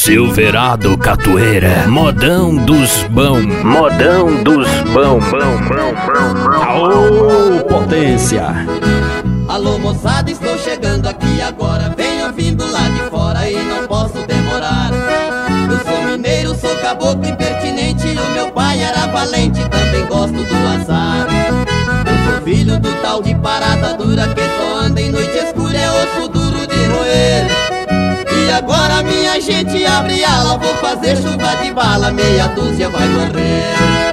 Silverado Catueira, modão dos bão, modão dos bão, Aô, potência! Alô moçada, estou chegando aqui agora. Venho vindo lá de fora e não posso demorar. Eu sou mineiro, sou caboclo impertinente. O meu pai era valente, também gosto do azar. Eu sou filho do tal de parada dura, que só anda em noite escura, é osso duro de roer. E agora minha gente abre ala, vou fazer chuva de bala, meia dúzia vai morrer.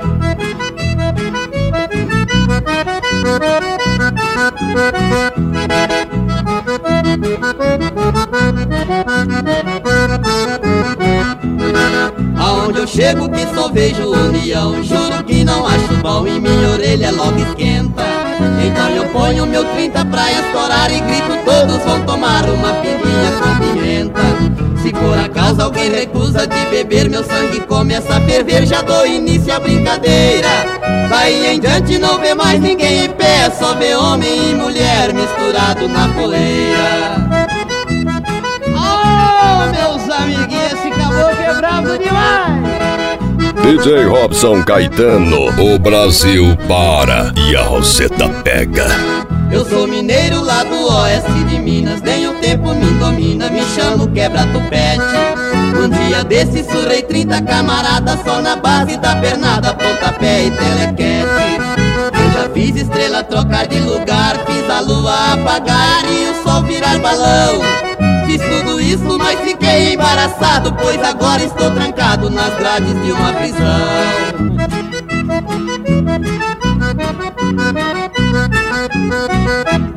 Aonde eu chego que só vejo união, juro que não acho bom e minha orelha logo esquenta. Então eu ponho meu 30 pra estourar e grito, todos vão tomar uma pinguinha com pimenta. Se por acaso alguém recusa de beber, meu sangue começa a ferver, já dou início à brincadeira. Daí em diante não vê mais ninguém em pé, só vê homem e mulher misturado na poeira. Oh, meus amiguinhos, esse caboclo é bravo demais! DJ Robson Caetano, o Brasil para e a Roseta pega. Eu sou mineiro lá do oeste de Minas, nem o tempo me domina, me chamo quebra-tupete. Um dia desse surrei 30 camaradas só na base da pernada, pontapé e telequete. Eu já fiz estrela trocar de lugar, fiz a lua apagar e o sol virar balão. Fiz tudo isso, mas fiquei embaraçado, pois agora estou trancado nas grades de uma prisão.